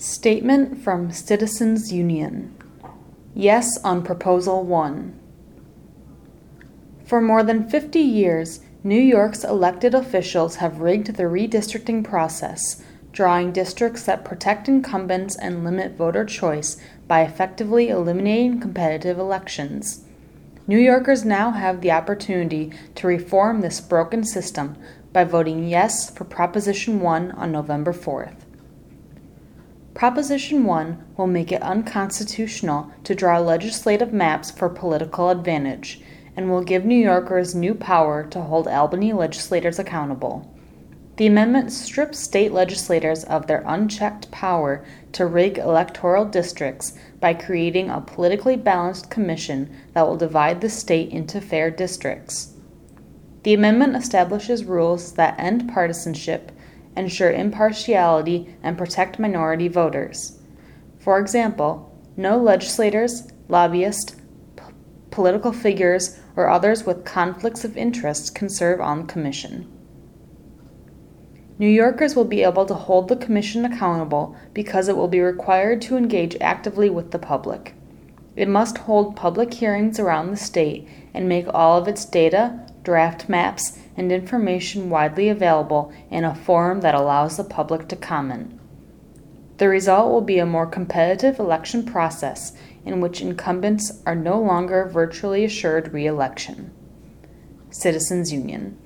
Statement from Citizens Union. Yes on Proposal 1. For more than 50 years, New York's elected officials have rigged the redistricting process, drawing districts that protect incumbents and limit voter choice by effectively eliminating competitive elections. New Yorkers now have the opportunity to reform this broken system by voting yes for Proposition 1 on November 4th. Proposition 1 will make it unconstitutional to draw legislative maps for political advantage and will give New Yorkers new power to hold Albany legislators accountable. The amendment strips state legislators of their unchecked power to rig electoral districts by creating a politically balanced commission that will divide the state into fair districts. The amendment establishes rules that end partisanship, ensure impartiality, and protect minority voters. For example, no legislators, lobbyists, political figures, or others with conflicts of interest can serve on the commission. New Yorkers will be able to hold the commission accountable because it will be required to engage actively with the public. It must hold public hearings around the state and make all of its data, draft maps, and information widely available in a forum that allows the public to comment. The result will be a more competitive election process in which incumbents are no longer virtually assured re-election. Citizens Union.